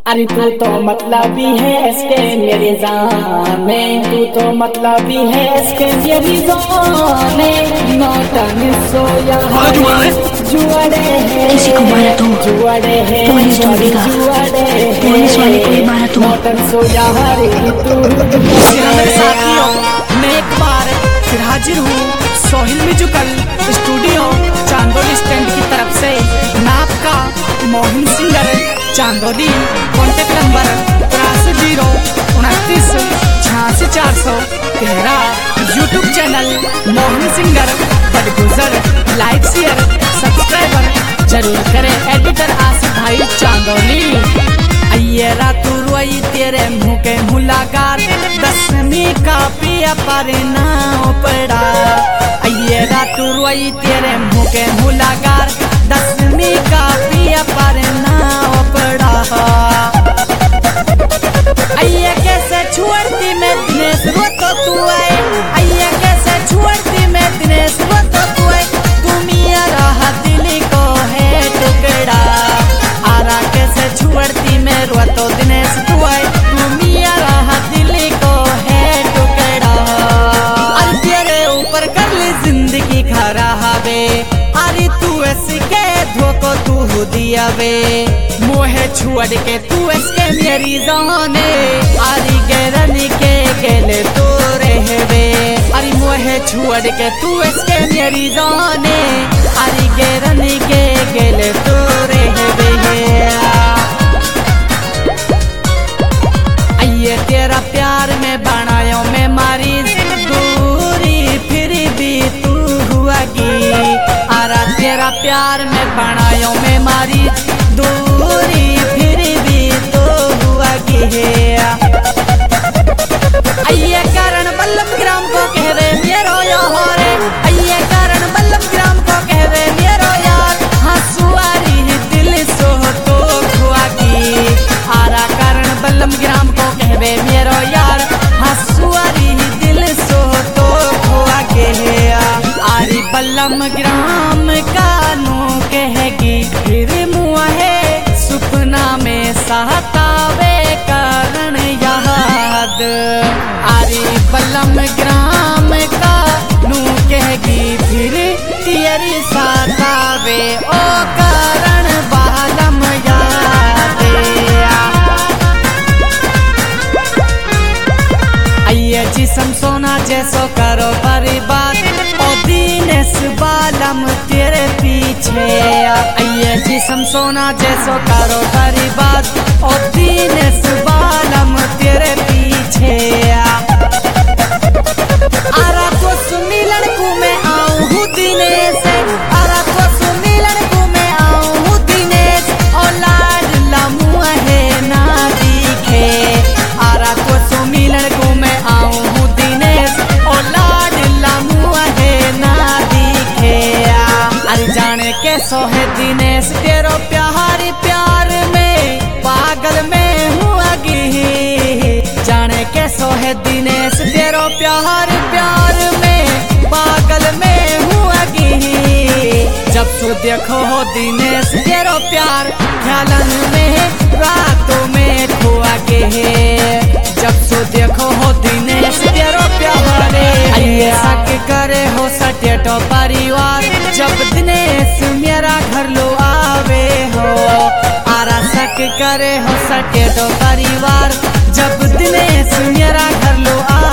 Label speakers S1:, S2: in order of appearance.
S1: अरे तू तो मतलबी है इसके मेरी जाने, तू तो मतलबी है इसके मेरी जाने। नौटन सोया जुआड़े है,
S2: किसी को मारा तो
S1: जुआड़े है,
S2: पुलिस ढूंढेगा, पुलिस वाले को ही मारा तो।
S1: नौटन सोया हरे तू।
S3: साथियों, मैं एक बार फिर हाजिर हूँ Sohil musical studio Chandoli stand की तरफ से। मैं आपका Mohan singer Chandoli. Contact number 8329866413। YouTube channel Mohan singer Badgujar. Like share subscriber जरूर करें। एडिटर आसिफ भाई चांदोली। आइए रातू रोई तेरे मुँह के मुलाकात, 10वीं का पिया पर ना पड़ा। आइए रातू रोई तेरे मुँह के मुलाकात, 10वीं का पिया पर ना पड़ा। आइए कैसे छोड़ती मैं दिनेश वो तो तू आए। आइए कैसे छोड़ती मैं दिनेश वो तो तू आए। तुम रहा दिल को है टुकड़ा। आरा कैसे छोड़ती मैं रो तो दिनेश तू आए। तुम रहा दिल को है टुकड़ा। अरे तेरे ऊपर कर ली जिंदगी खराबे। अरे तू ऐसी के धोखो तू दिया वे। मोहे छुड़ के तू इसके मेरी जाने। आरी गैरनी के गेले तो रहवे। अरे मोहे छुड़ के तू इसके मेरी जाने। आरी गैरनी के गेले तो रहवे। आइए तेरा प्यार में बनायो मैं मारी दूरी, फिर भी तू हुआ गी। आरा तेरा प्यार में बनायो मैं मारी दूरी, फिर भी तो हुआ गी। आइए कारण बल्लभ ग्राम को कहवे मेरो यार। आइए कारण बल्लभ ग्राम को कहवे मेरो यार। हंसुआरी दिल सो तो हुआ गी। आरा कारण बल्लभ ग्राम को कहवे मेरो यार। हंसुआरी दिल सो तो हुआ गे। आरी बल्लभ ग्राम का नो कहेगी फिर मुआ है सपना में सहतावे कारण याद। आरी बल्लभ ग्राम का नू कहेगी फिर तेरी सहतावे ओ कारण बालम याद। आइए जिसम सोना जैसो करो बड़ी बात, ओ दिनेश बालम तेरे पीछे। आइए जिसम सोना जैसो करो बड़ी बात, ओ दिनेश बालम तेरे पीछे। आरा तो सुमिलन को मैं आऊँ हूँ दिनेश। आरा तो सुमिलन को मैं आऊँ हूँ दिनेश। ओ लाड लमुआ है ना दिखे। आरा तो सुमिलन को मैं आऊँ हूँ दिनेश। ओ लाड लमुआ है ना दिखे। अरे जाने कैसो है दिनेश तेरो प्यार प्यार में पागल में हुआ गी। जाने कैसो है दिनेश तेरो प्यार प्यार में पागल में हुआ गी। जब सो देखो हो दिनेश तेरो प्यार ख्यालन में रातों में खोआ गे। जब सो देखो हो दिनेश तेरो प्यार। आइए शक करे हो सटेटो परिवार, जब दिनेश मेरा घर लो आवे हो। आरा शक करे हो सटेटो परिवार, जब दिनेश मेरा घर लो